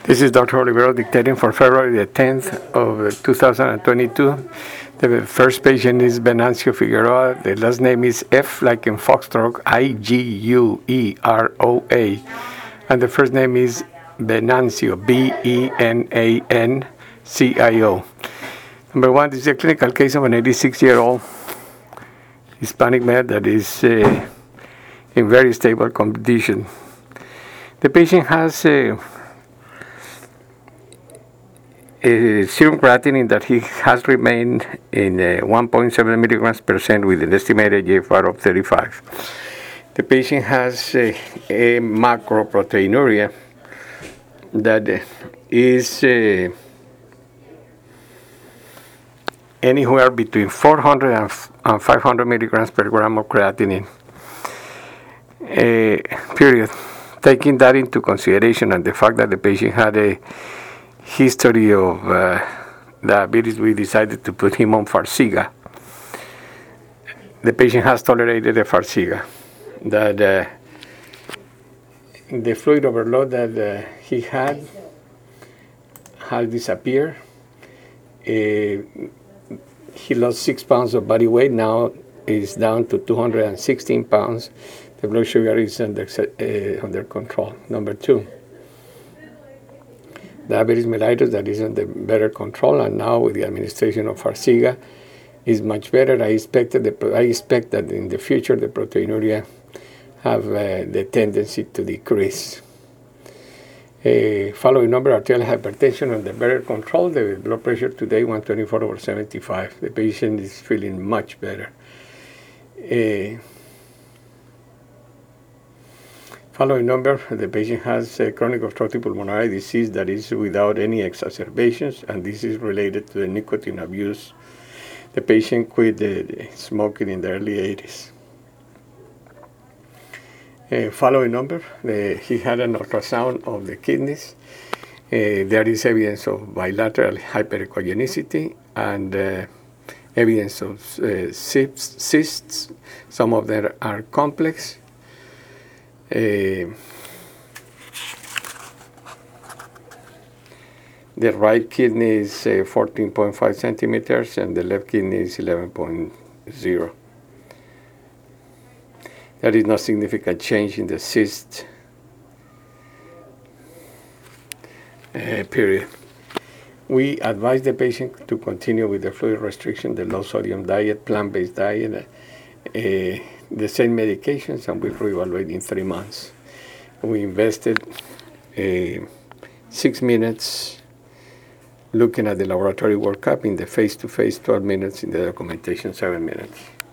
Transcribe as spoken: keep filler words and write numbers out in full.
This is Doctor Olivero dictating for February the tenth of two thousand twenty-two. The first patient is Venancio Figueroa. The last name is F like in Foxtrot, I G U E R O A. And the first name is Venancio, B E N A N C I O. Number one, this is a clinical case of an eighty-six-year-old Hispanic male that is uh, in very stable condition. The patient has uh, a serum creatinine that he has remained in uh, one point seven milligrams per cent with an estimated G F R of thirty-five. The patient has uh, a macroproteinuria that is uh, anywhere between four hundred and five hundred milligrams per gram of creatinine. Uh, period. Taking that into consideration and the fact that the patient had a history of uh, diabetes, we decided to put him on Farxiga. The patient has tolerated the Farxiga. That uh, the fluid overload that uh, he had has disappeared. Uh, he lost six pounds of body weight. Now is down to two hundred sixteen pounds. The blood sugar is under, uh, under control. Number two, diabetes mellitus that is under better control, and now with the administration of Farxiga is much better. I expected the, I expect that in the future the proteinuria have uh, the tendency to decrease. Uh, following number, arterial hypertension under better control. The blood pressure today one twenty-four over seventy-five. The patient is feeling much better. Uh, Following number, the patient has a chronic obstructive pulmonary disease that is without any exacerbations, and this is related to the nicotine abuse. The patient quit the, the smoking in the early eighties. Uh, following number, the, he had an ultrasound of the kidneys. Uh, there is evidence of bilateral hyperechogenicity and uh, evidence of uh, cysts. Some of them are complex. Uh, the right kidney is uh, fourteen point five centimeters and the left kidney is eleven point zero. There is no significant change in the cyst. Uh, period. We advise the patient to continue with the fluid restriction, the low sodium diet, plant-based diet, uh, the same medications, and we'll reevaluate in three months. We invested uh, six minutes looking at the laboratory workup, in the face-to-face twelve minutes, in the documentation seven minutes.